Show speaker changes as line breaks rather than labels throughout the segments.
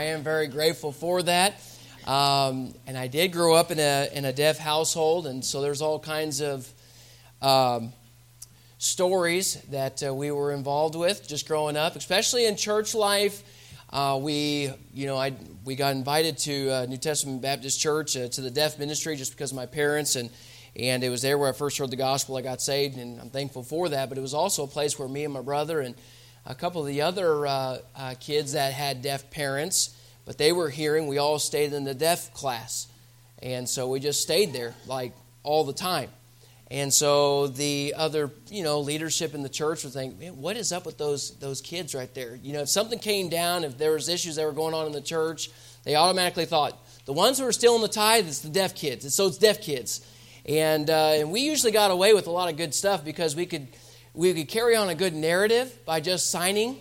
I am very grateful for that. And I did grow up in a deaf household, and so there's all kinds of stories that we were involved with just growing up, especially in church life. We got invited to New Testament Baptist Church to the deaf ministry just because of my parents, and it was there where I first heard the gospel. I got saved, and I'm thankful for that. But it was also a place where me and my brother and a couple of the other kids that had deaf parents, but they were hearing, we all stayed in the deaf class. And so we just stayed there like all the time. And so the other, leadership in the church would think, man, what is up with those kids right there? If something came down, if there was issues that were going on in the church, they automatically thought, the ones who are still in the tithe, it's the deaf kids. So it's deaf kids. And we usually got away with a lot of good stuff because we could carry on a good narrative by just signing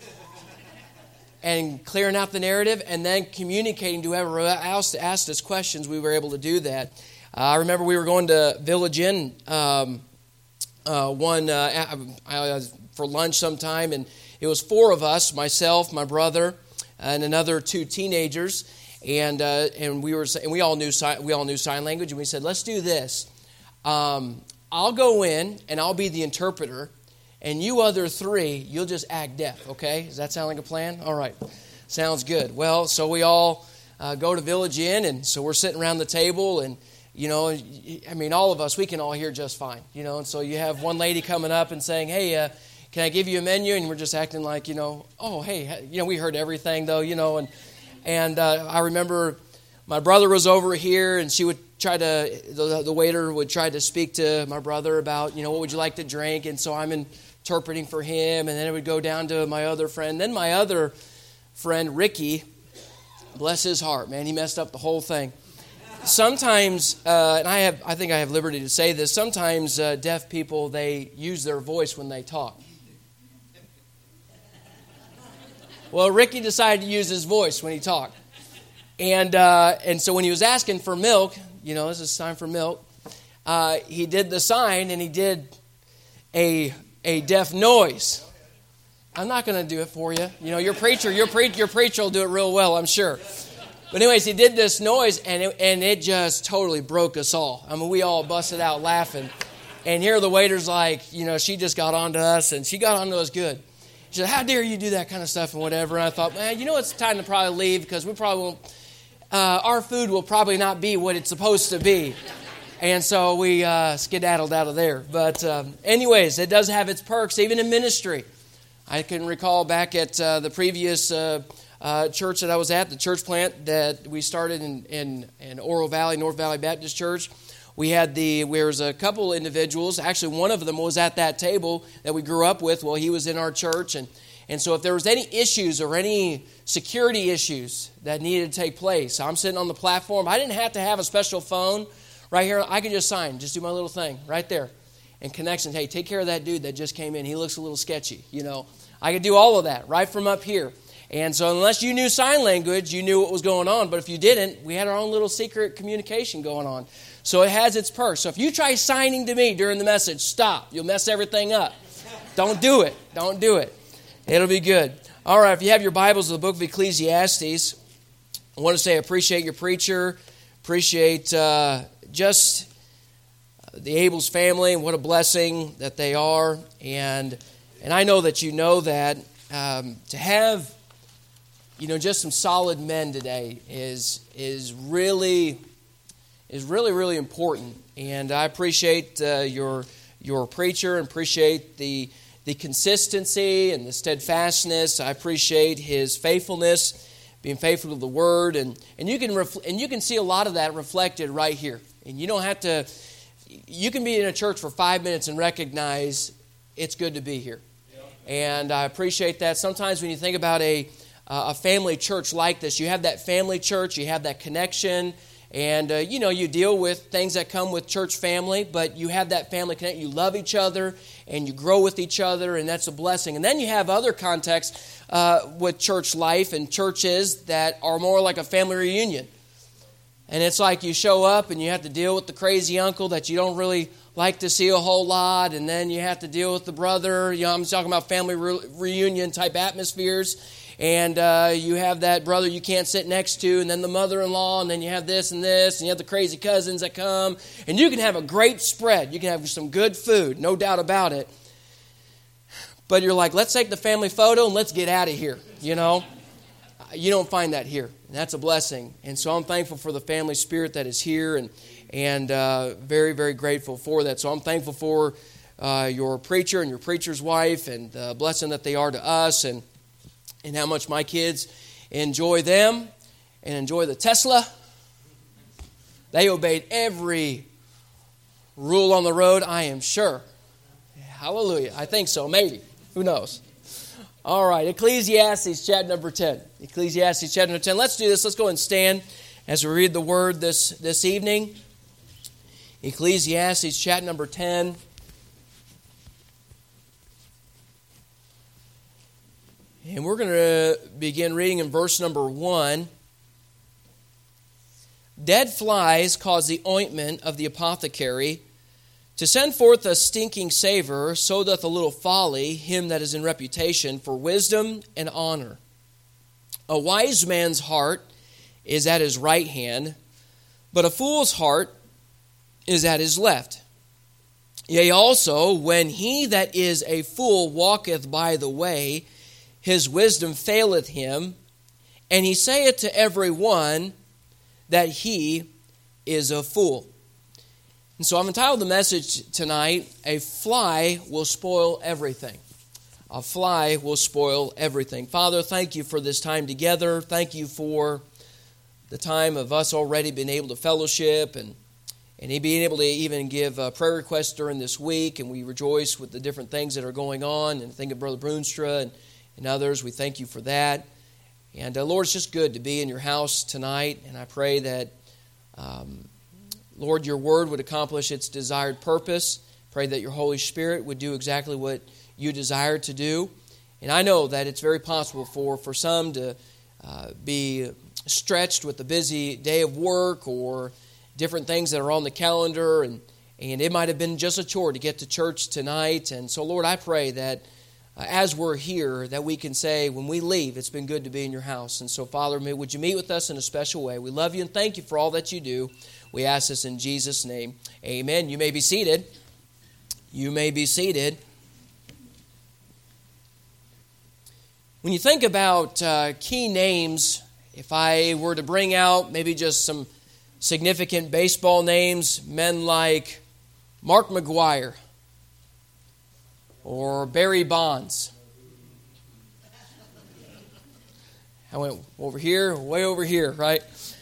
and clearing out the narrative and then communicating to whoever else asked us questions. We were able to do that. I remember we were going to Village Inn for lunch sometime, and it was four of us, myself, my brother, and another two teenagers, and we all knew sign language, and we said, let's do this. I'll go in and I'll be the interpreter, and you other three, you'll just act deaf, okay? Does that sound like a plan? All right. Sounds good. Well, so we all go to Village Inn, and so we're sitting around the table, and, all of us, we can all hear just fine, and so you have one lady coming up and saying, hey, can I give you a menu? And we're just acting like, oh, hey, we heard everything, though, and I remember my brother was over here, and she would the waiter would try to speak to my brother about, what would you like to drink? And so I'm interpreting for him, and then it would go down to my other friend. Then my other friend, Ricky, bless his heart, man, he messed up the whole thing. Sometimes, and I think I have liberty to say this, sometimes deaf people, they use their voice when they talk. Well, Ricky decided to use his voice when he talked. And so when he was asking for milk, this is time for milk, he did the sign and he did a deaf noise. I'm not going to do it for you. Your preacher will do it real well, I'm sure. But anyways, he did this noise and it just totally broke us all. I mean, we all busted out laughing. And here the waiter's like, she just got on to us, and she got on to us good. She said, how dare you do that kind of stuff and whatever. And I thought, man, it's time to probably leave because we probably won't. Our food will probably not be what it's supposed to be. And so we skedaddled out of there. But anyways, it does have its perks, even in ministry. I can recall back at the previous church that I was at, the church plant that we started in Oro Valley, North Valley Baptist Church. There was a couple individuals. Actually, one of them was at that table that we grew up with. Well, he was in our church, and so if there was any issues or any security issues that needed to take place, I'm sitting on the platform. I didn't have to have a special phone right here. I could just sign, just do my little thing right there. And connection, hey, take care of that dude that just came in. He looks a little sketchy, I could do all of that right from up here. And so unless you knew sign language, you knew what was going on. But if you didn't, we had our own little secret communication going on. So it has its perks. So if you try signing to me during the message, stop. You'll mess everything up. Don't do it. Don't do it. It'll be good. All right, if you have your Bibles, the book of Ecclesiastes, I want to say I appreciate your preacher, appreciate just the Abel's family and what a blessing that they are. And I know that you know that to have, just some solid men today is really important. And I appreciate your preacher and appreciate the consistency and the steadfastness. I appreciate his faithfulness, being faithful to the Word, and you can see a lot of that reflected right here. And you don't have to. You can be in a church for 5 minutes and recognize it's good to be here. And I appreciate that. Sometimes when you think about a family church like this, you have that family church, you have that connection. And, you deal with things that come with church family, but you have that family connection. You love each other, and you grow with each other, and that's a blessing. And then you have other contexts with church life and churches that are more like a family reunion. And it's like you show up, and you have to deal with the crazy uncle that you don't really like to see a whole lot, and then you have to deal with the brother. I'm talking about family reunion type atmospheres. and you have that brother you can't sit next to, and then the mother-in-law, and then you have this, and you have the crazy cousins that come, and you can have a great spread. You can have some good food, no doubt about it. But you're like, let's take the family photo and let's get out of here, You don't find that here. And that's a blessing. And so I'm thankful for the family spirit that is here, and very, very grateful for that. So I'm thankful for your preacher and your preacher's wife, and the blessing that they are to us, and how much my kids enjoy them and enjoy the Tesla. They obeyed every rule on the road, I am sure. Hallelujah. I think so, maybe. Who knows? All right, Ecclesiastes chapter number 10. Ecclesiastes chapter number 10. Let's do this. Let's go and stand as we read the word this evening. Ecclesiastes chapter number 10. And we're going to begin reading in verse number 1. Dead flies cause the ointment of the apothecary to send forth a stinking savor, so doth a little folly him that is in reputation for wisdom and honor. A wise man's heart is at his right hand, but a fool's heart is at his left. Yea, also, when he that is a fool walketh by the way, his wisdom faileth him, and he saith to every one that he is a fool. And so I've entitled the message tonight, A Fly Will Spoil Everything. A fly will spoil everything. Father, thank you for this time together. Thank you for the time of us already being able to fellowship and being able to even give prayer requests during this week. And we rejoice with the different things that are going on. And think of Brother Brunstra and others. We thank you for that. And Lord, it's just good to be in your house tonight. And I pray that Lord, your word would accomplish its desired purpose. Pray that your Holy Spirit would do exactly what you desire to do. And I know that it's very possible for some to be stretched with a busy day of work or different things that are on the calendar. And it might have been just a chore to get to church tonight. And so, Lord, I pray that as we're here, that we can say, when we leave, it's been good to be in your house. And so, Father, would you meet with us in a special way? We love you and thank you for all that you do. We ask this in Jesus' name. Amen. You may be seated. You may be seated. When you think about key names, if I were to bring out maybe just some significant baseball names, men like Mark McGwire or Barry Bonds. I went over here, way over here, right?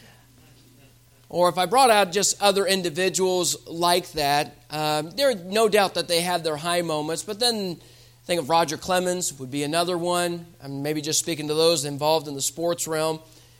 Or if I brought out just other individuals like that, there are no doubt that they have their high moments. But then think of Roger Clemens would be another one. I'm maybe just speaking to those involved in the sports realm.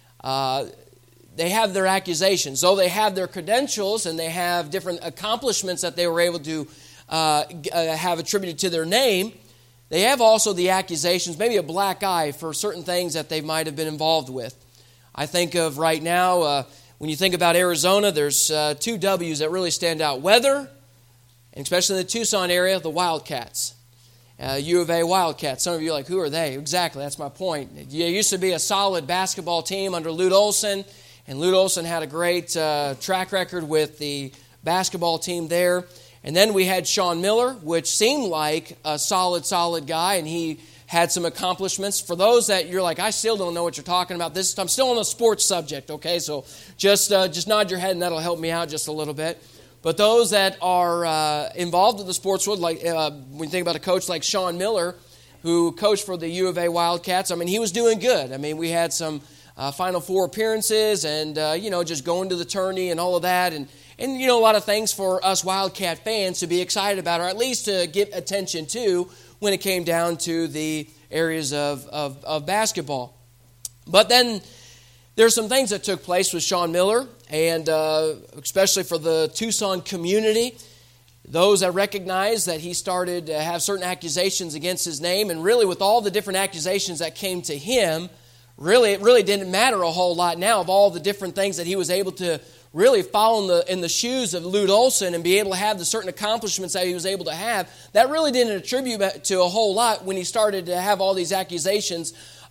They have their accusations. Though they have their credentials and they have different accomplishments that they were able to have attributed to their name, they have also the accusations, maybe a black eye for certain things that they might have been involved with. I think of right now... when you think about Arizona, there's two W's that really stand out. Weather, and especially in the Tucson area, the Wildcats. U of A Wildcats. Some of you are like, who are they? Exactly, that's my point. It used to be a solid basketball team under Lute Olson, and Lute Olson had a great track record with the basketball team there. And then we had Sean Miller, which seemed like a solid guy, and he had some accomplishments. For those that you're like, I still don't know what you're talking about. I'm still on a sports subject, okay? So just nod your head and that'll help me out just a little bit. But those that are involved in the sports world, like when you think about a coach like Sean Miller, who coached for the U of A Wildcats, I mean, he was doing good. I mean, we had some Final Four appearances and, just going to the tourney and all of that. And a lot of things for us Wildcat fans to be excited about, or at least to get attention to, when it came down to the areas of basketball. But then there's some things that took place with Sean Miller, and especially for the Tucson community, those that recognize that he started to have certain accusations against his name, and really with all the different accusations that came to him, it really didn't matter a whole lot now of all the different things that he was able to really follow in the shoes of Lute Olson and be able to have the certain accomplishments that he was able to have. That really didn't attribute to a whole lot when he started to have all these accusations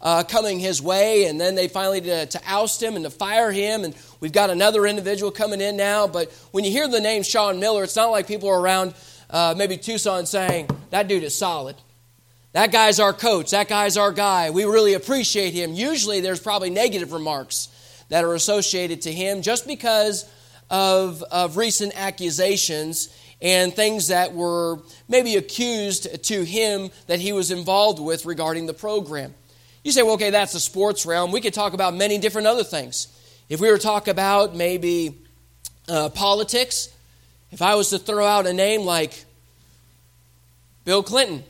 coming his way, and then they finally to oust him and to fire him, and we've got another individual coming in now. But when you hear the name Sean Miller, it's not like people are around maybe Tucson saying, that dude is solid. That guy's our coach. That guy's our guy. We really appreciate him. Usually there's probably negative remarks that are associated to him just because of recent accusations and things that were maybe accused to him that he was involved with regarding the program. You say, well, okay, that's the sports realm. We could talk about many different other things. If we were to talk about maybe politics, if I was to throw out a name like Bill Clinton,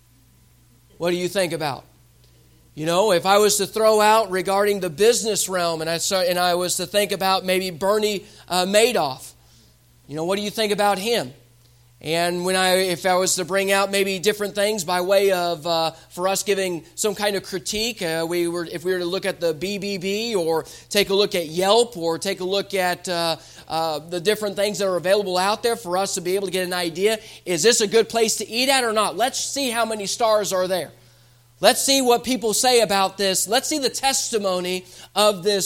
what do you think about? You know, if I was to throw out regarding the business realm and I was to think about maybe Bernie Madoff, you know, what do you think about him? And if I was to bring out maybe different things by way of, for us giving some kind of critique, if we were to look at the BBB or take a look at Yelp or take a look at the different things that are available out there for us to be able to get an idea, is this a good place to eat at or not? Let's see how many stars are there. Let's see what people say about this. Let's see the testimony of this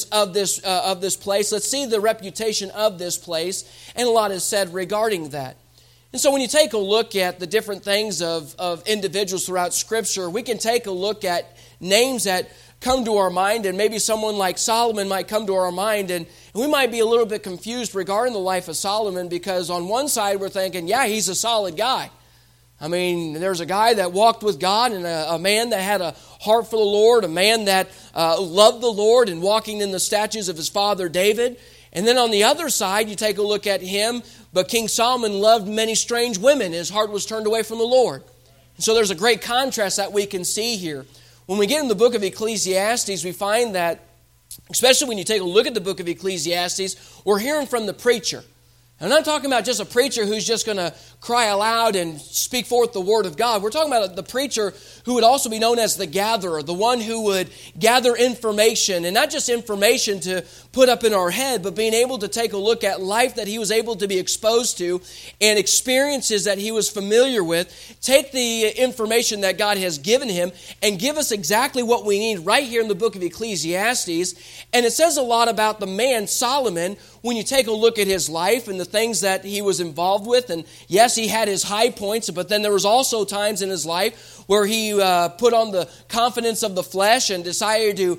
place. Let's see the reputation of this place. And a lot is said regarding that. And so when you take a look at the different things of individuals throughout Scripture, we can take a look at names that come to our mind, and maybe someone like Solomon might come to our mind, and we might be a little bit confused regarding the life of Solomon, because on one side we're thinking, yeah, he's a solid guy. I mean, there's a guy that walked with God, and a man that had a heart for the Lord, a man that loved the Lord and walking in the statutes of his father David. And then on the other side, you take a look at him, but King Solomon loved many strange women. His heart was turned away from the Lord. And so there's a great contrast that we can see here. When we get in the book of Ecclesiastes, we find that, especially when you take a look at the book of Ecclesiastes, we're hearing from the preacher. I'm not talking about just a preacher who's just going to cry aloud and speak forth the word of God. We're talking about the preacher who would also be known as the gatherer, the one who would gather information, and not just information to put up in our head, but being able to take a look at life that he was able to be exposed to and experiences that he was familiar with, take the information that God has given him and give us exactly what we need right here in the book of Ecclesiastes. And it says a lot about the man Solomon when you take a look at his life and the things that he was involved with. And yes, he had his high points, but then there was also times in his life where he put on the confidence of the flesh and decided to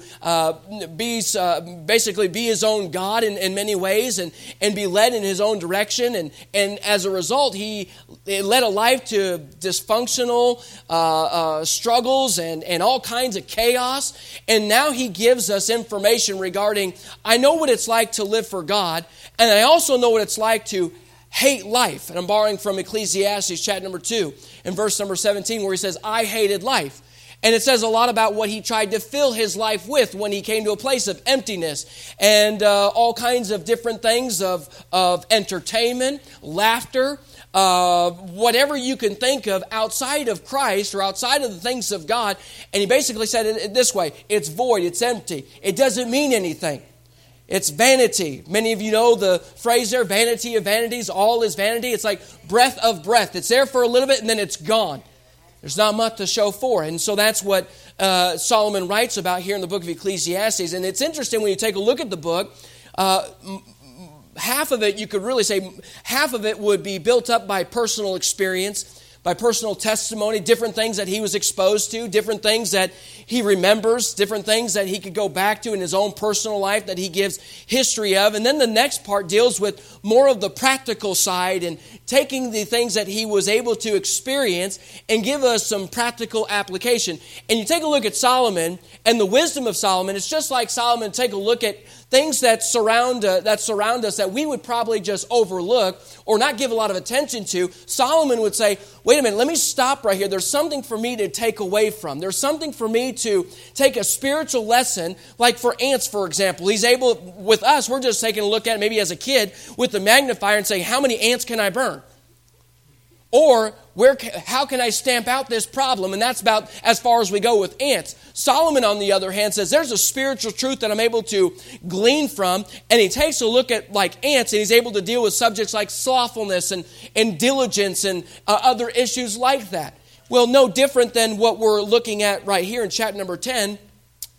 basically be his own God in many ways and be led in his own direction. And as a result, he led a life to dysfunctional struggles and all kinds of chaos. And now he gives us information regarding, I know what it's like to live for God, and I also know what it's like to hate life. And I'm borrowing from Ecclesiastes chapter number 2 and verse number 17, where he says, I hated life. And it says a lot about what he tried to fill his life with when he came to a place of emptiness and all kinds of different things of entertainment, laughter, whatever you can think of outside of Christ or outside of the things of God. And he basically said it this way, it's void, it's empty, it doesn't mean anything. It's vanity. Many of you know the phrase there, vanity of vanities, all is vanity. It's like breath of breath. It's there for a little bit and then it's gone. There's not much to show for it. And so that's what Solomon writes about here in the book of Ecclesiastes. And it's interesting when you take a look at the book, half of it, you could really say, half of it would be built up by personal experience, by personal testimony, different things that he was exposed to, different things that he remembers, different things that he could go back to in his own personal life that he gives history of. And then the next part deals with more of the practical side and taking the things that he was able to experience and give us some practical application. And you take a look at Solomon and the wisdom of Solomon, it's just like Solomon, take a look at things that surround us that we would probably just overlook or not give a lot of attention to. Solomon would say, wait a minute, let me stop right here. There's something for me to take away from. There's something for me to take a spiritual lesson, like for ants, for example. He's able, with us, we're just taking a look at it maybe as a kid with the magnifier and saying, how many ants can I burn? Or how can I stamp out this problem? And that's about as far as we go with ants. Solomon, on the other hand, says there's a spiritual truth that I'm able to glean from. And he takes a look at like ants, and he's able to deal with subjects like slothfulness and diligence and other issues like that. Well, no different than what we're looking at right here in chapter number 10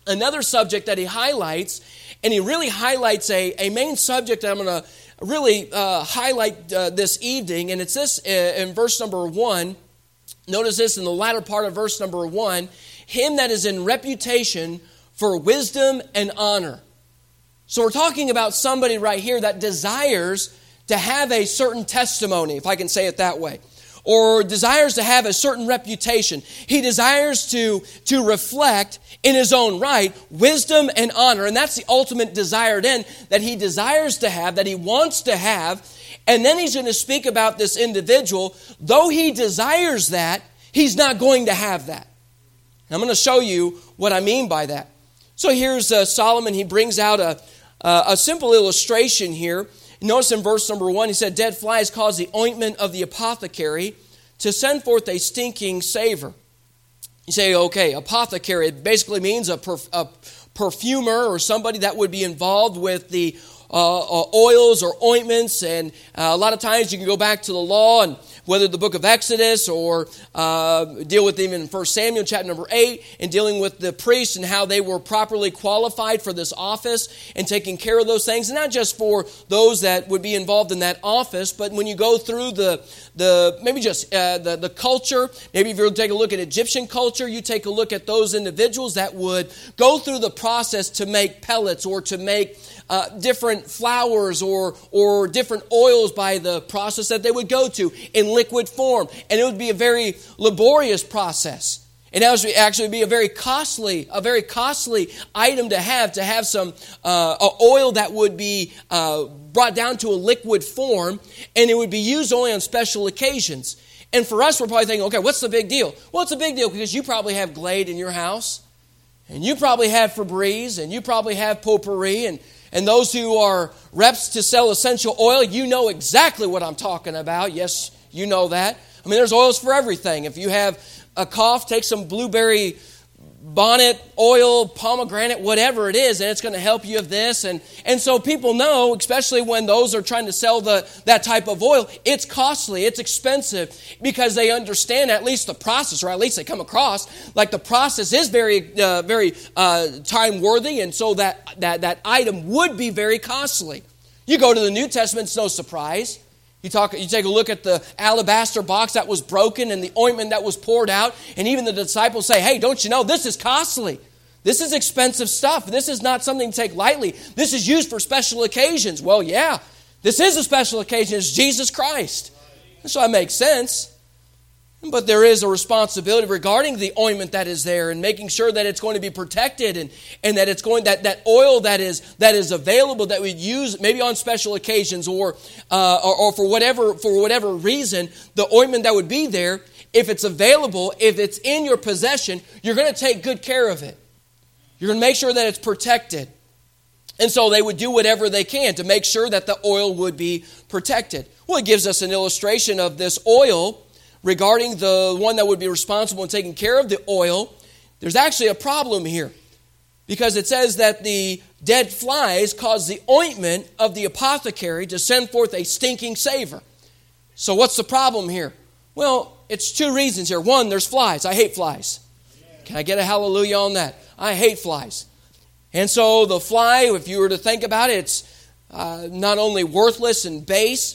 Another subject that he highlights, and he really highlights a main subject that I'm going to really highlight this evening, and it's this in verse number 1. Notice this in the latter part of verse number 1. Him that is in reputation for wisdom and honor. So we're talking about somebody right here that desires to have a certain testimony, if I can say it that way, or desires to have a certain reputation. He desires to reflect in his own right wisdom and honor, and that's the ultimate desired end that he desires to have, that he wants to have. And then he's going to speak about this individual. Though he desires that, he's not going to have that. And I'm going to show you what I mean by that. So here's Solomon. He brings out a simple illustration here. Notice in verse number 1, he said, dead flies cause the ointment of the apothecary to send forth a stinking savor. You say, okay, apothecary, it basically means a perfumer or somebody that would be involved with the oils or ointments. And a lot of times you can go back to the law, and whether the book of Exodus or deal with even in 1 Samuel chapter number 8 and dealing with the priests and how they were properly qualified for this office and taking care of those things. And not just for those that would be involved in that office, but when you go through the culture, maybe if you take a look at Egyptian culture, you take a look at those individuals that would go through the process to make pellets or to make different flours or different oils by the process that they would go to in liquid form. And it would be a very laborious process. And that would actually be a very costly item to have some oil that would be brought down to a liquid form, and it would be used only on special occasions. And for us, we're probably thinking, okay, what's the big deal? Well, it's a big deal because you probably have Glade in your house, and you probably have Febreze, and you probably have Potpourri, and those who are reps to sell essential oil, you know exactly what I'm talking about. Yes, you know that. I mean, there's oils for everything. If you have a cough, take some blueberry bonnet oil, pomegranate, whatever it is, and it's going to help you of this. And so people know, especially when those are trying to sell that type of oil, it's costly, it's expensive, because they understand at least the process, or at least they come across like the process is very time worthy, and so that item would be very costly. You go to the New Testament, it's no surprise. You take a look at the alabaster box that was broken and the ointment that was poured out, and even the disciples say, hey, don't you know, this is costly. This is expensive stuff. This is not something to take lightly. This is used for special occasions. Well, yeah, this is a special occasion. It's Jesus Christ. So that makes sense. But there is a responsibility regarding the ointment that is there and making sure that it's going to be protected and that it's going that oil that is available that we use maybe on special occasions or for whatever reason, the ointment that would be there, if it's available, if it's in your possession, you're going to take good care of it. You're going to make sure that it's protected. And so they would do whatever they can to make sure that the oil would be protected. Well, it gives us an illustration of this oil. Regarding the one that would be responsible in taking care of the oil, there's actually a problem here. Because it says that the dead flies cause the ointment of the apothecary to send forth a stinking savor. So what's the problem here? Well, it's two reasons here. One, there's flies. I hate flies. Can I get a hallelujah on that? I hate flies. And so the fly, if you were to think about it, it's not only worthless and base.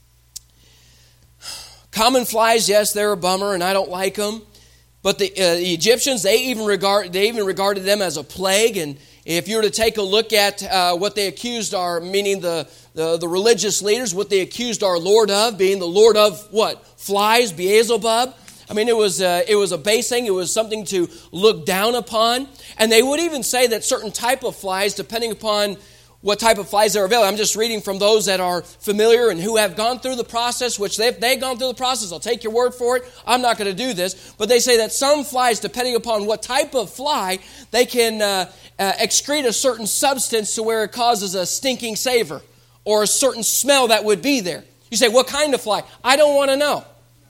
Common flies, yes, they're a bummer, and I don't like them. But the Egyptians, they even regarded them as a plague. And if you were to take a look at what they accused meaning the religious leaders, what they accused our Lord of, being the Lord of what? Flies, Beelzebub. I mean, it was a base thing. It was something to look down upon. And they would even say that certain type of flies, depending upon what type of flies are available. I'm just reading from those that are familiar and who have gone through the process, which they've gone through the process. I'll take your word for it. I'm not going to do this. But they say that some flies, depending upon what type of fly, they can excrete a certain substance to where it causes a stinking savor or a certain smell that would be there. You say, what kind of fly? I don't want to know.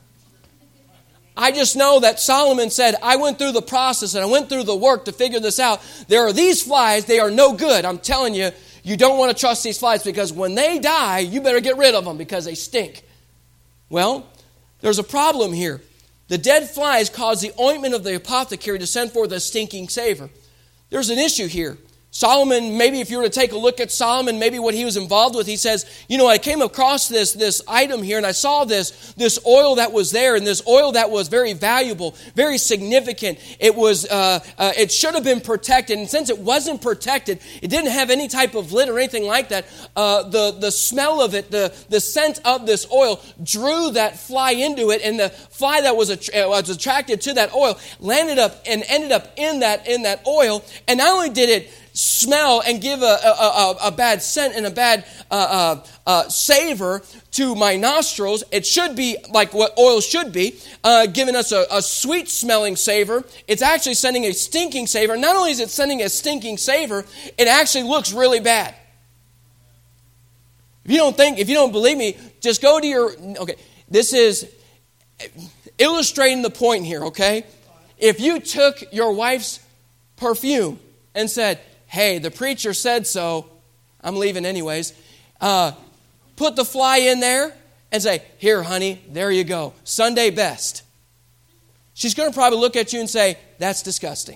I just know that Solomon said, I went through the process and I went through the work to figure this out. There are these flies, they are no good. I'm telling you, you don't want to trust these flies because when they die, you better get rid of them because they stink. Well, there's a problem here. The dead flies cause the ointment of the apothecary to send forth a stinking savor. there's an issue here. Solomon, maybe if you were to take a look at Solomon, maybe what he was involved with, he says, I came across this item here, and I saw this oil that was there, and this oil that was very valuable, very significant. It was it should have been protected, and since it wasn't protected, it didn't have any type of lid or anything like that. The smell of it, the scent of this oil drew that fly into it, and the fly that was attracted to that oil ended up in that oil, and not only did it smell and give a bad scent and a bad savor to my nostrils. It should be like what oil should be, giving us a sweet smelling savor. It's actually sending a stinking savor. Not only is it sending a stinking savor, it actually looks really bad. If you don't believe me, just go to okay, this is illustrating the point here, okay? If you took your wife's perfume and said, hey, the preacher said so, I'm leaving anyways, put the fly in there and say, here, honey, there you go, Sunday best. She's going to probably look at you and say, that's disgusting.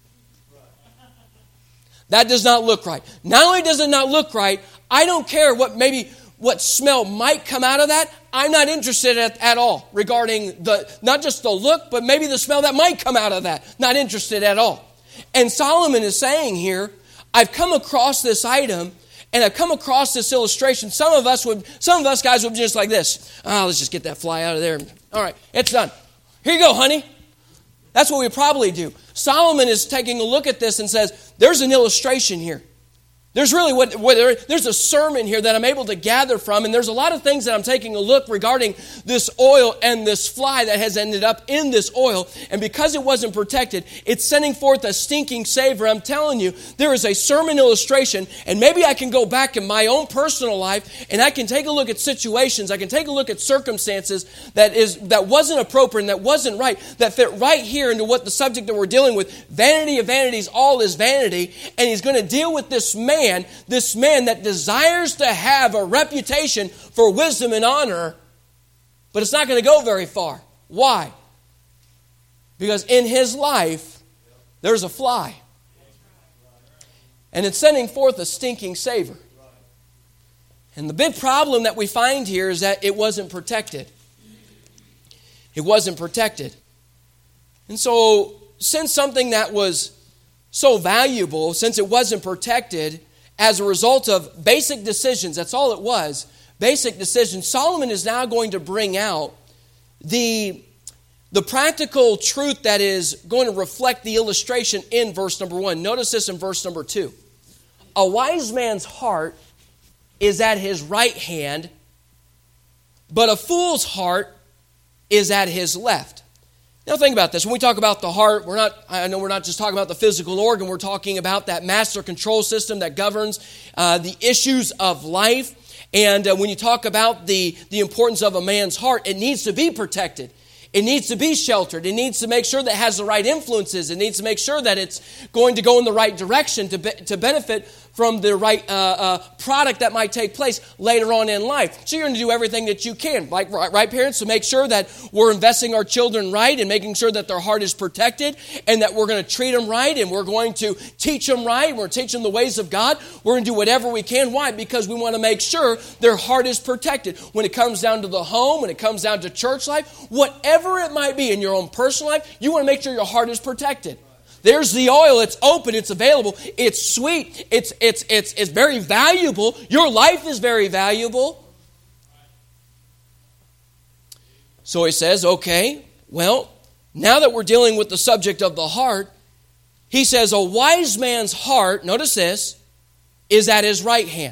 That does not look right. Not only does it not look right, I don't care what smell might come out of that. I'm not interested at all regarding not just the look, but maybe the smell that might come out of that. Not interested at all. And Solomon is saying here, I've come across this item and I've come across this illustration. Some of us guys would be just like this. Let's just get that fly out of there. All right, it's done. Here you go, honey. That's what we probably do. Solomon is taking a look at this and says, there's an illustration here. There's really there's a sermon here that I'm able to gather from, and there's a lot of things that I'm taking a look regarding this oil and this fly that has ended up in this oil, and because it wasn't protected, it's sending forth a stinking savor. I'm telling you, there is a sermon illustration, and maybe I can go back in my own personal life, and I can take a look at situations, I can take a look at circumstances that wasn't appropriate and that wasn't right, that fit right here into what the subject that we're dealing with. Vanity of vanities, all is vanity, and he's going to deal with this man that desires to have a reputation for wisdom and honor, but it's not going to go very far. Why? Because in his life, there's a fly. And it's sending forth a stinking savor. And the big problem that we find here is that it wasn't protected. It wasn't protected. And so, since something that was so valuable, since it wasn't protected, as a result of basic decisions, that's all it was, basic decisions, Solomon is now going to bring out the practical truth that is going to reflect the illustration in verse number 1. Notice this in verse number 2. A wise man's heart is at his right hand, but a fool's heart is at his left. Now think about this. When we talk about the heart, I know we're not just talking about the physical organ. We're talking about that master control system that governs the issues of life. And when you talk about the importance of a man's heart, it needs to be protected. It needs to be sheltered. It needs to make sure that it has the right influences. It needs to make sure that it's going to go in the right direction to benefit from the right product that might take place later on in life. So you're going to do everything that you can, like right parents, to make sure that we're investing our children right and making sure that their heart is protected and that we're going to treat them right and we're going to teach them right. We're teaching them the ways of God. We're going to do whatever we can. Why? Because we want to make sure their heart is protected. When it comes down to the home, when it comes down to church life, whatever it might be in your own personal life, you want to make sure your heart is protected. There's the oil. It's open. It's available. It's sweet. It's very valuable. Your life is very valuable. So he says, okay, well, now that we're dealing with the subject of the heart, he says a wise man's heart, notice this, is at his right hand.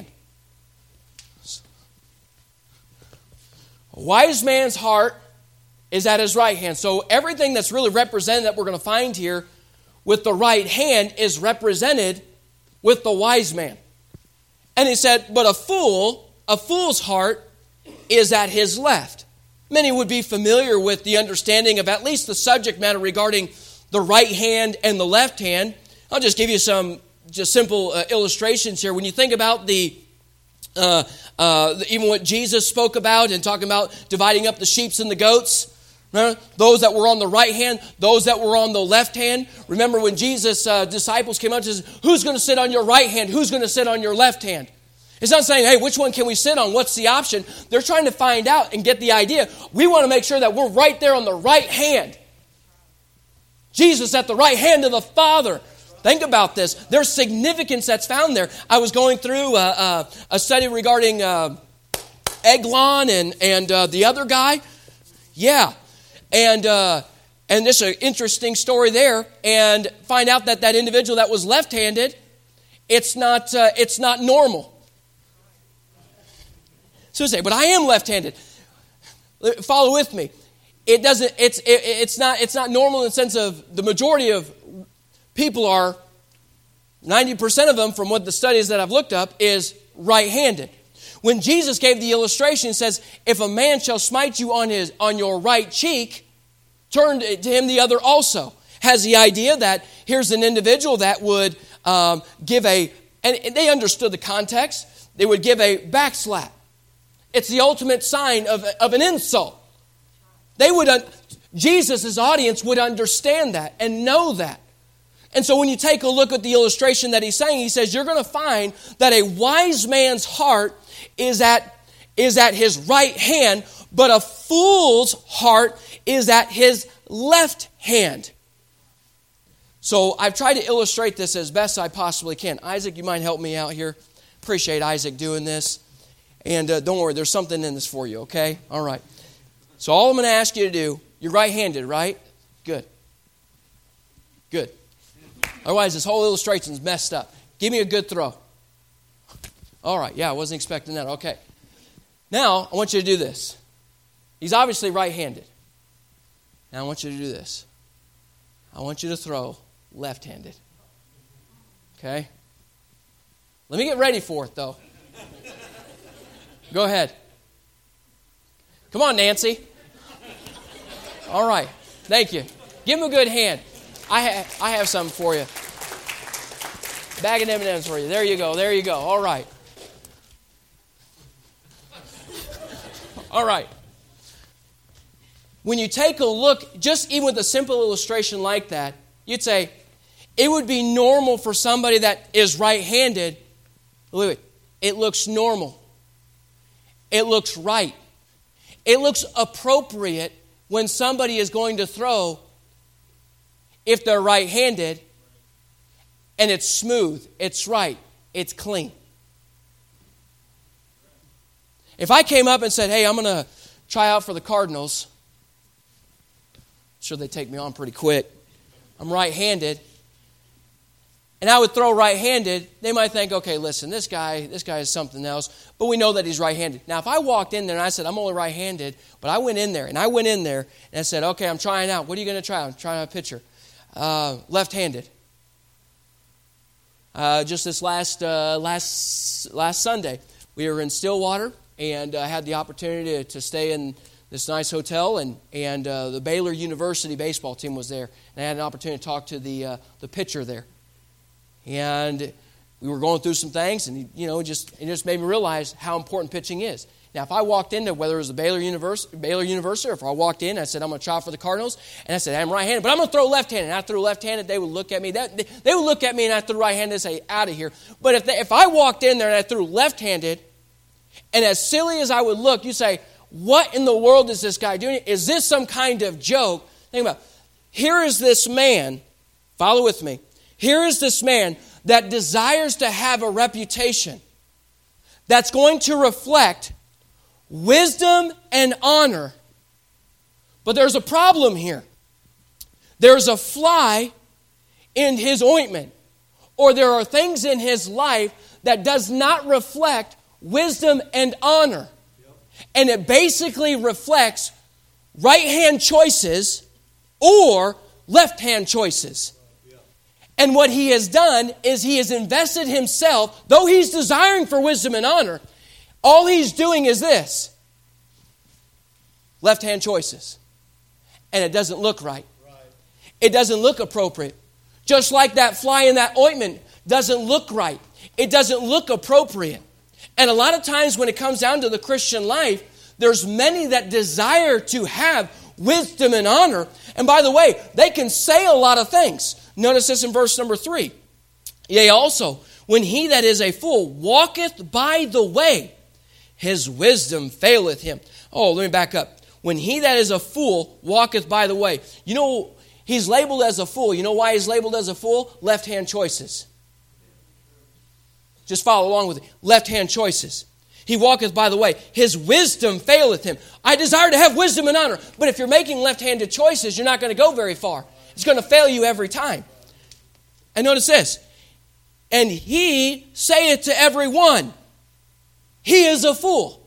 A wise man's heart is at his right hand. So everything that's really represented that we're going to find here with the right hand is represented with the wise man. And he said, but a fool's heart is at his left. Many would be familiar with the understanding of at least the subject matter regarding the right hand and the left hand. I'll just give you some just simple illustrations here. When you think about even what Jesus spoke about and talking about dividing up the sheep and the goats, Remember? Those that were on the right hand, those that were on the left hand. Remember when Jesus' disciples came up and said, who's going to sit on your right hand? Who's going to sit on your left hand? It's not saying, hey, which one can we sit on? What's the option? They're trying to find out and get the idea. We want to make sure that we're right there on the right hand. Jesus at the right hand of the Father. Think about this. There's significance that's found there. I was going through a study regarding Eglon and the other guy. Yeah. And this is an interesting story there. And find out that individual that was left-handed, it's not normal. So you say, but I am left-handed. Follow with me. It's not normal in the sense of the majority of people are, 90% of them from what the studies that I've looked up is right-handed. When Jesus gave the illustration, it says, if a man shall smite you on your right cheek, turn to him the other also. Has the idea that here's an individual that would give and they understood the context, they would give a backslap. It's the ultimate sign of an insult. Jesus' audience would understand that and know that. And so when you take a look at the illustration that he's saying, he says, you're going to find that a wise man's heart is at his right hand, but a fool's heart is at his left hand. So I've tried to illustrate this as best I possibly can. Isaac, you mind help me out here? Appreciate Isaac doing this. And don't worry, there's something in this for you, okay? All right. So all I'm going to ask you to do, you're right-handed, right? Good. Good. Otherwise, this whole illustration is messed up. Give me a good throw. All right. Yeah, I wasn't expecting that. Okay. Now, I want you to do this. He's obviously right-handed. Now, I want you to do this. I want you to throw left-handed. Okay? Let me get ready for it, though. Go ahead. Come on, Nancy. All right. Thank you. Give him a good hand. I have something for you. Bag of M&Ms for you. There you go. There you go. All right. All right. When you take a look, just even with a simple illustration like that, you'd say, it would be normal for somebody that is right-handed. Look, it looks normal. It looks right. It looks appropriate when somebody is going to throw, if they're right-handed, and it's smooth, it's right, it's clean. If I came up and said, hey, I'm going to try out for the Cardinals, I'm sure they'd take me on pretty quick. I'm right-handed, and I would throw right-handed, they might think, okay, listen, this guy is something else, but we know that he's right-handed. Now, if I walked in there and I said, I'm only right-handed, but I went in there and I said, okay, I'm trying out. What are you going to try? I'm trying out a pitcher. Left-handed. Just this last Sunday, we were in Stillwater and had the opportunity to stay in this nice hotel, and the Baylor University baseball team was there, and I had an opportunity to talk to the pitcher there. And we were going through some things, and it just made me realize how important pitching is. Now, if I walked into, whether it was the Baylor University, or if I walked in, I said, I'm going to try for the Cardinals, and I said, I'm right-handed, but I'm going to throw left-handed. And I threw left-handed, they would look at me. They would look at me, and I threw right-handed and say, out of here. But if I walked in there and I threw left-handed, and as silly as I would look, you say, what in the world is this guy doing? Is this some kind of joke? Think about it. Here is this man, follow with me. Here is this man that desires to have a reputation that's going to reflect wisdom and honor. But there's a problem here. There's a fly in his ointment, or there are things in his life that does not reflect wisdom and honor. And it basically reflects right-hand choices or left-hand choices. And what he has done is he has invested himself, though he's desiring for wisdom and honor, all he's doing is this. Left-hand choices. And it doesn't look right. It doesn't look appropriate. Just like that fly in that ointment doesn't look right. It doesn't look appropriate. And a lot of times when it comes down to the Christian life, there's many that desire to have wisdom and honor. And by the way, they can say a lot of things. Notice this in verse number 3. Yea, also, when he that is a fool walketh by the way, his wisdom faileth him. Oh, let me back up. When he that is a fool walketh by the way. You know, he's labeled as a fool. You know why he's labeled as a fool? Left-hand choices. Just follow along with it. Left-hand choices. He walketh by the way. His wisdom faileth him. I desire to have wisdom and honor. But if you're making left-handed choices, you're not going to go very far. It's going to fail you every time. And notice this. And he saith to every one, he is a fool.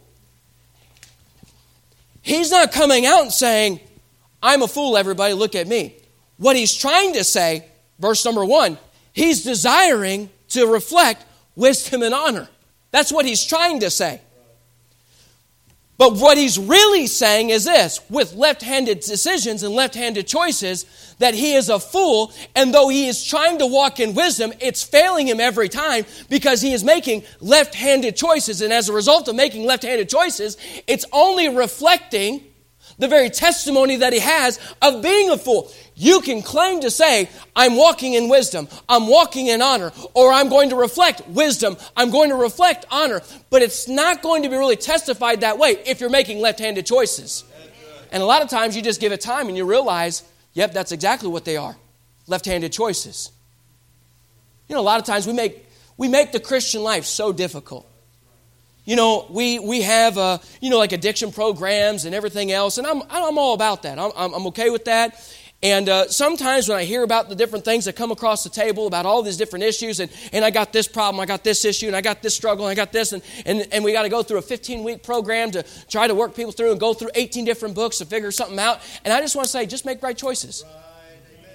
He's not coming out and saying, I'm a fool, everybody, look at me. What he's trying to say, verse number 1, he's desiring to reflect wisdom and honor. That's what he's trying to say. But what he's really saying is this, with left-handed decisions and left-handed choices, that he is a fool, and though he is trying to walk in wisdom, it's failing him every time because he is making left-handed choices. And as a result of making left-handed choices, it's only reflecting the very testimony that he has of being a fool. You can claim to say, I'm walking in wisdom, I'm walking in honor, or I'm going to reflect wisdom, I'm going to reflect honor, but it's not going to be really testified that way if you're making left-handed choices. And a lot of times you just give it time and you realize, yep, that's exactly what they are, left-handed choices. You know, a lot of times we make the Christian life so difficult. You know, we have like addiction programs and everything else, and I'm all about that. I'm okay with that. And sometimes when I hear about the different things that come across the table, about all these different issues, and I got this problem, I got this issue, and I got this struggle, and I got this, and we got to go through a 15-week program to try to work people through and go through 18 different books to figure something out. And I just want to say, just make right choices. Right.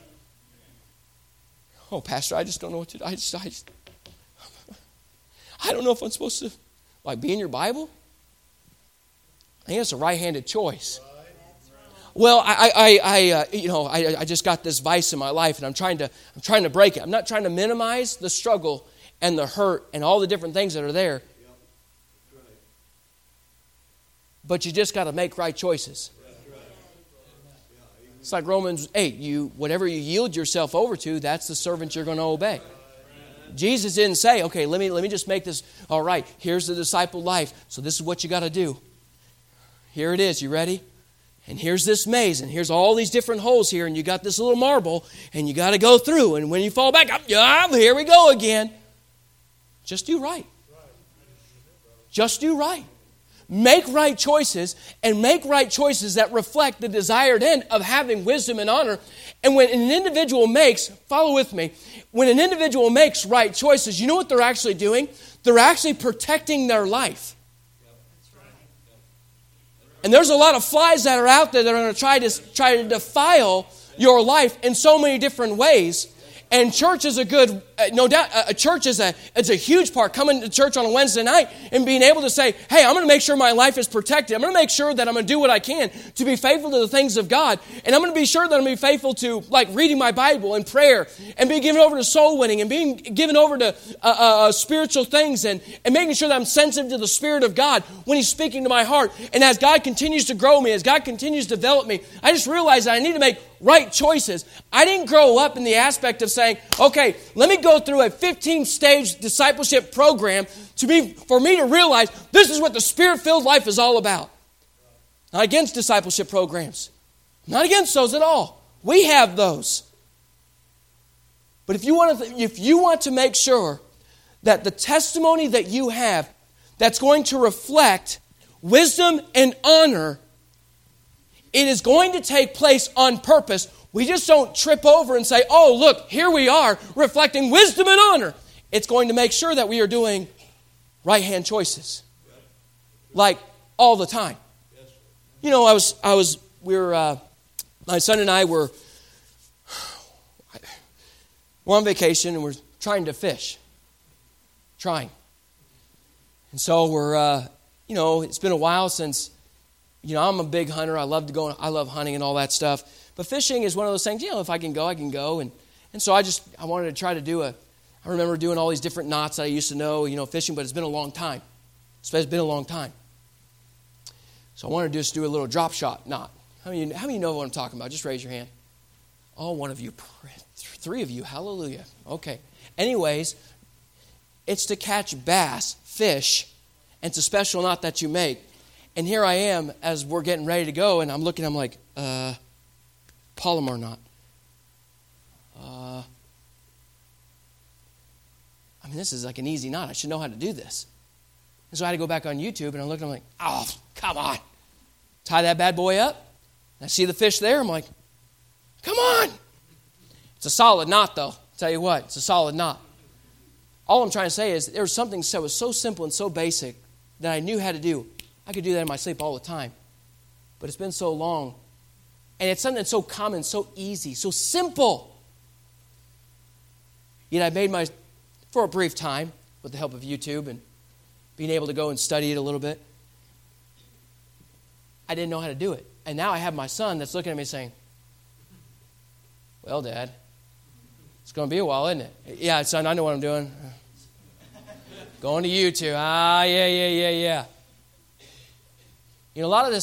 Oh, Pastor, I just don't know what to do. I don't know if I'm supposed to be in your Bible. I think it's a right-handed choice. Well, I just got this vice in my life, and I'm trying to break it. I'm not trying to minimize the struggle and the hurt and all the different things that are there. But you just got to make right choices. It's like Romans 8. Whatever you yield yourself over to, that's the servant you're going to obey. Jesus didn't say, okay, let me just make this, all right, here's the disciple life, so this is what you got to do. Here it is, you ready? And here's this maze, and here's all these different holes here, and you got this little marble, and you got to go through, and when you fall back, here we go again. Just do right. Just do right. Make right choices, and make right choices that reflect the desired end of having wisdom and honor. And when an individual follow with me, when an individual makes right choices, you know what they're actually doing? They're actually protecting their life. And there's a lot of flies that are out there that are going to try to defile your life in so many different ways. And church is a good, no doubt, a church it's a huge part. Coming to church on a Wednesday night and being able to say, hey, I'm going to make sure my life is protected. I'm going to make sure that I'm going to do what I can to be faithful to the things of God. And I'm going to be sure that I'm going to be faithful to reading my Bible and prayer and being given over to soul winning and being given over to spiritual things and making sure that I'm sensitive to the Spirit of God when He's speaking to my heart. And as God continues to grow me, as God continues to develop me, I just realize that I need to make right choices. I didn't grow up in the aspect of saying, okay, let me go through a 15-stage discipleship program for me to realize this is what the Spirit-filled life is all about. Not against discipleship programs. Not against those at all. We have those. But if you want to make sure that the testimony that you have that's going to reflect wisdom and honor, it is going to take place on purpose. We just don't trip over and say, oh, look, here we are reflecting wisdom and honor. It's going to make sure that we are doing right-hand choices. Like all the time. You know, my son and I were on vacation and we're trying to fish. And so we're, it's been a while since, I'm a big hunter. I love hunting and all that stuff. But fishing is one of those things, if I can go, I can go. And so I wanted to try to I remember doing all these different knots that I used to know, fishing, but it's been a long time. So I wanted to just do a little drop shot knot. How many of you know what I'm talking about? Just raise your hand. Oh, one of you. 3 of you. Hallelujah. Okay. Anyways, it's to catch bass, fish, and it's a special knot that you make. And here I am as we're getting ready to go, and I'm looking, I'm like, Palomar knot. This is like an easy knot. I should know how to do this. And so I had to go back on YouTube, and I'm looking, I'm like, oh, come on. Tie that bad boy up. And I see the fish there. I'm like, come on. It's a solid knot, though. I'll tell you what, it's a solid knot. All I'm trying to say is there was something that was so simple and so basic that I knew how to do. I could do that in my sleep all the time. But it's been so long. And it's something that's so common, so easy, so simple. Yet I made for a brief time, with the help of YouTube and being able to go and study it a little bit, I didn't know how to do it. And now I have my son that's looking at me saying, well, Dad, it's going to be a while, isn't it? Yeah, son, I know what I'm doing. Going to YouTube. Yeah. You know, a lot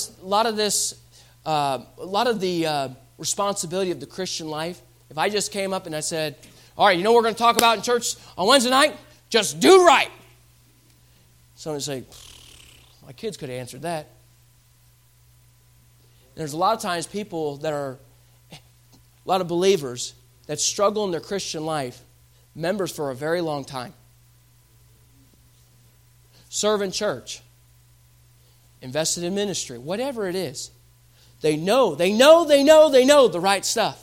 of the responsibility of the Christian life, if I just came up and I said, all right, you know what we're going to talk about in church on Wednesday night? Just do right. Someone would say, my kids could have answered that. There's a lot of times a lot of believers that struggle in their Christian life, members for a very long time. Serve in church. Invested in ministry. Whatever it is. They know the right stuff.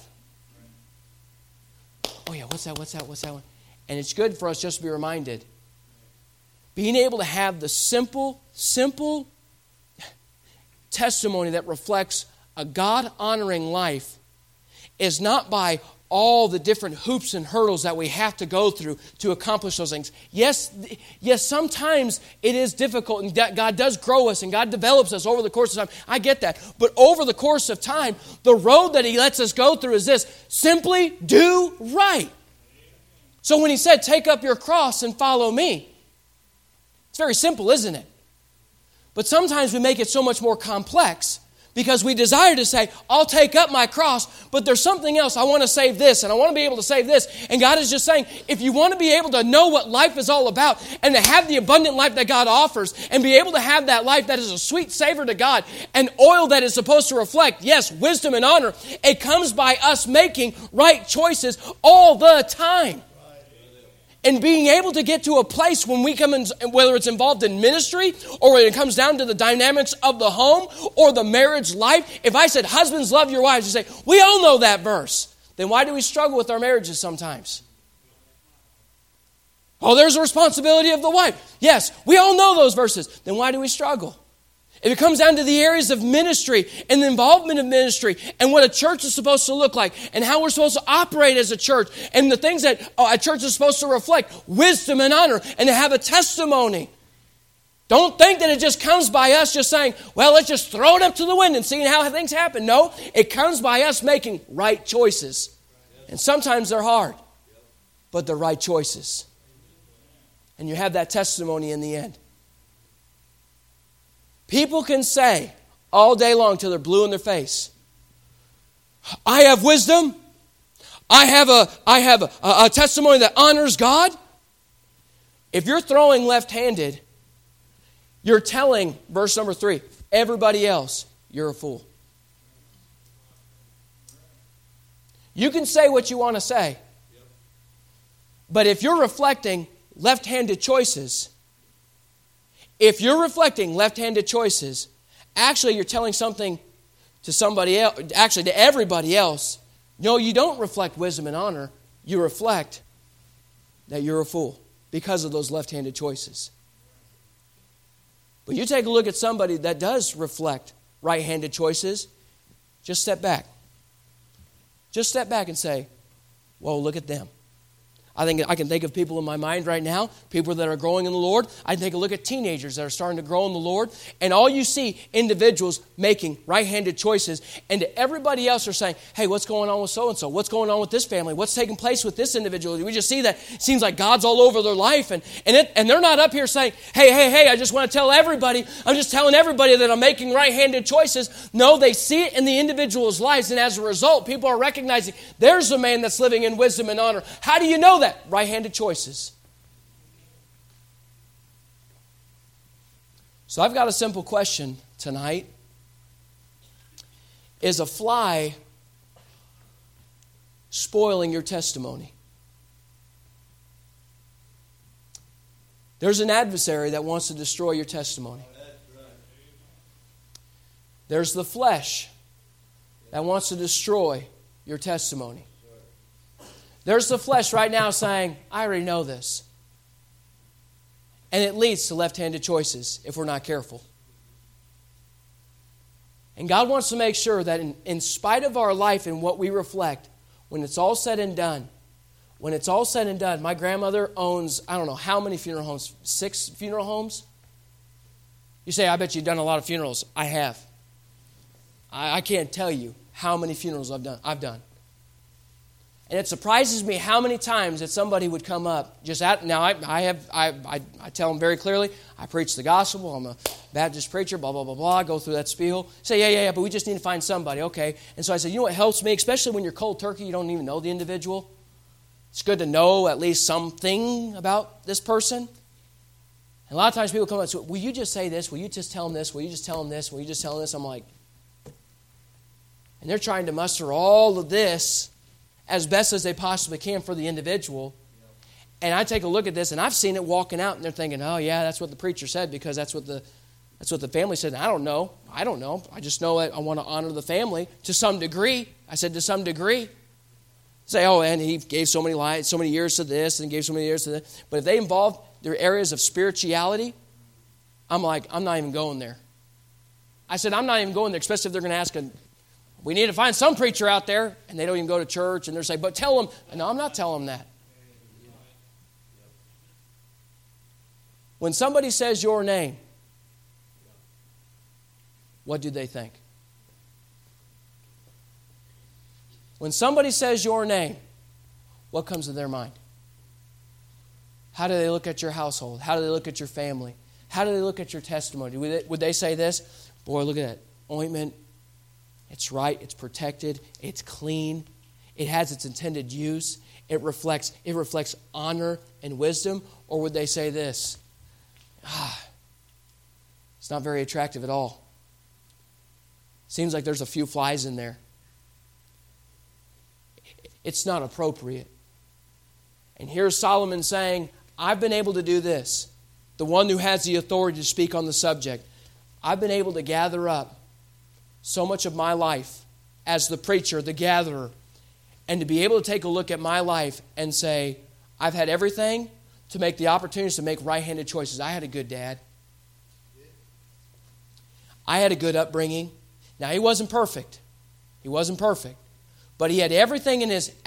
Oh yeah, what's that one? And it's good for us just to be reminded. Being able to have the simple testimony that reflects a God-honoring life is not by all the different hoops and hurdles that we have to go through to accomplish those things. Yes, sometimes it is difficult, and God does grow us, and God develops us over the course of time. I get that. But over the course of time, the road that He lets us go through is this: simply do right. So when He said, take up your cross and follow me, it's very simple, isn't it? But sometimes we make it so much more complex because we desire to say, I'll take up my cross, but there's something else. I want to save this, and I want to be able to save this. And God is just saying, if you want to be able to know what life is all about and to have the abundant life that God offers and be able to have that life that is a sweet savor to God and oil that is supposed to reflect, yes, wisdom and honor, it comes by us making right choices all the time. And being able to get to a place when we come in, whether it's involved in ministry or when it comes down to the dynamics of the home or the marriage life. If I said, husbands, love your wives, you say, we all know that verse. Then why do we struggle with our marriages sometimes? Oh, there's a responsibility of the wife. Yes, we all know those verses. Then why do we struggle? If it comes down to the areas of ministry and the involvement of ministry and what a church is supposed to look like and how we're supposed to operate as a church and the things that a church is supposed to reflect, wisdom and honor, and to have a testimony. Don't think that it just comes by us just saying, well, let's just throw it up to the wind and seeing how things happen. No, it comes by us making right choices. And sometimes they're hard, but they're right choices. And you have that testimony in the end. People can say all day long till they're blue in their face, I have wisdom. I have a testimony that honors God. If you're throwing left-handed, you're telling, verse number 3, everybody else, you're a fool. You can say what you want to say. But if you're reflecting left-handed choices, actually you're telling something to somebody else, actually to everybody else. No, you don't reflect wisdom and honor. You reflect that you're a fool because of those left-handed choices. But you take a look at somebody that does reflect right-handed choices, just step back. Just step back and say, whoa, look at them. I can think of people in my mind right now, people that are growing in the Lord. I can take a look at teenagers that are starting to grow in the Lord. And all you see, individuals making right-handed choices. And to everybody else are saying, hey, what's going on with so-and-so? What's going on with this family? What's taking place with this individual? We just see that it seems like God's all over their life. And they're not up here saying, hey, I just want to tell everybody. I'm just telling everybody that I'm making right-handed choices. No, they see it in the individual's lives. And as a result, people are recognizing there's a man that's living in wisdom and honor. How do you know that? Right-handed choices. So I've got a simple question tonight. Is a fly spoiling your testimony? There's an adversary that wants to destroy your testimony. There's the flesh that wants to destroy your testimony. There's the flesh right now saying, I already know this. And it leads to left-handed choices if we're not careful. And God wants to make sure that in spite of our life and what we reflect, when it's all said and done, my grandmother owns, I don't know how many funeral homes, 6 funeral homes? You say, I bet you've done a lot of funerals. I have. I can't tell you how many funerals I've done. And it surprises me how many times that somebody would come up I tell them very clearly, I preach the gospel, I'm a Baptist preacher, blah, blah, blah, blah, I go through that spiel. Say, yeah, but we just need to find somebody, okay. And so I said, you know what helps me, especially when you're cold turkey, you don't even know the individual. It's good to know at least something about this person. And a lot of times people come up and say, will you just say this? Will you just tell them this? Will you just tell them this? Will you just tell them this? I'm like, and they're trying to muster all of this as best as they possibly can for the individual. And I take a look at this, and I've seen it walking out, and they're thinking, oh, yeah, that's what the preacher said because that's what the family said. And I don't know. I just know that I want to honor the family to some degree. I said to some degree. Say, oh, and he gave so many years to this and gave so many years to that. But if they involve their areas of spirituality, I'm like, I'm not even going there. I said, I'm not even going there, especially if they're going to ask we need to find some preacher out there, and they don't even go to church, and they're saying, but tell them. No, I'm not telling them that. When somebody says your name, what do they think? When somebody says your name, what comes to their mind? How do they look at your household? How do they look at your family? How do they look at your testimony? Would they say this? Boy, look at that ointment. It's right, it's protected, it's clean, it has its intended use, it reflects honor and wisdom? Or would they say this? It's not very attractive at all. Seems like there's a few flies in there. It's not appropriate. And here's Solomon saying, I've been able to do this. The one who has the authority to speak on the subject. I've been able to gather up so much of my life as the preacher, the gatherer, and to be able to take a look at my life and say, I've had everything to make the opportunities to make right-handed choices. I had a good dad. I had a good upbringing. Now, he wasn't perfect. But he had everything in his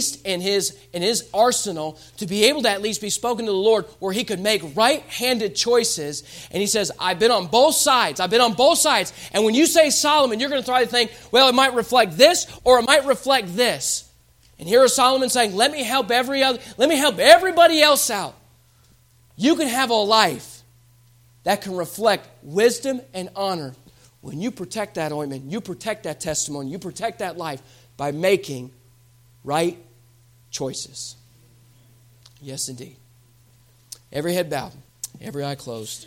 arsenal to be able to at least be spoken to the Lord where he could make right-handed choices. And he says, I've been on both sides. And when you say Solomon, you're going to try to think, well, it might reflect this or it might reflect this. And here is Solomon saying, let me help everybody else out. You can have a life that can reflect wisdom and honor when you protect that ointment, you protect that testimony, you protect that life by making right choices. Yes, indeed. Every head bowed, every eye closed.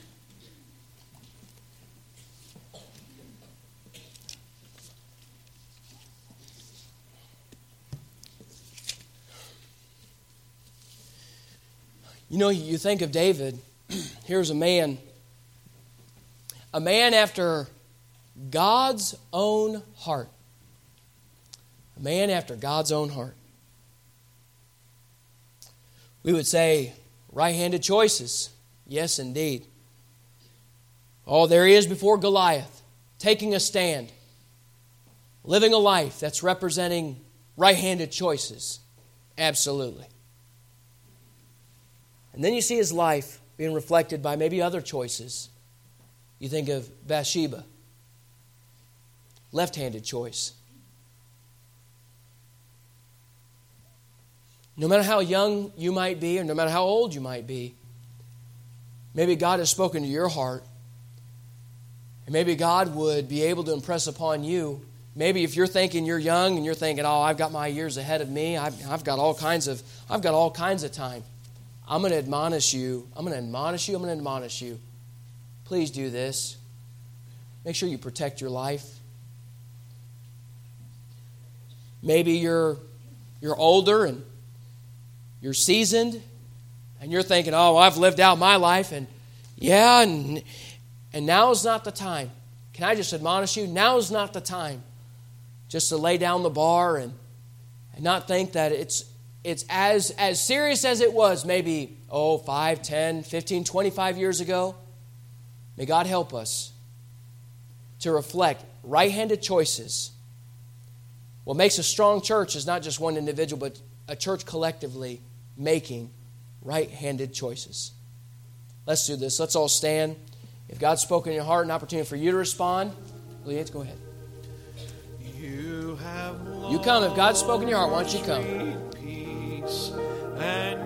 You know, you think of David, here's a man after God's own heart. A man after God's own heart. We would say right-handed choices. Yes, indeed. Oh, there he is before Goliath, taking a stand, living a life that's representing right-handed choices. Absolutely. And then you see his life being reflected by maybe other choices. You think of Bathsheba. Left-handed choice. No matter how young you might be, or no matter how old you might be, maybe God has spoken to your heart. And maybe God would be able to impress upon you. Maybe if you're thinking you're young and you're thinking, oh, I've got my years ahead of me. I've got all kinds of time. I'm going to admonish you. I'm going to admonish you. Please do this. Make sure you protect your life. Maybe you're older and you're seasoned and you're thinking, oh, I've lived out my life and now is not the time. Can I just admonish you? Now is not the time just to lay down the bar and not think that it's as serious as it was maybe 5, 10, 15, 25 years ago. May God help us to reflect right-handed choices. What makes a strong church is not just one individual, but a church collectively making right-handed choices. Let's do this. Let's all stand. If God's spoken in your heart, an opportunity for you to respond. Leah, go ahead. You come. If God's spoken in your heart, why don't you come?
Peace and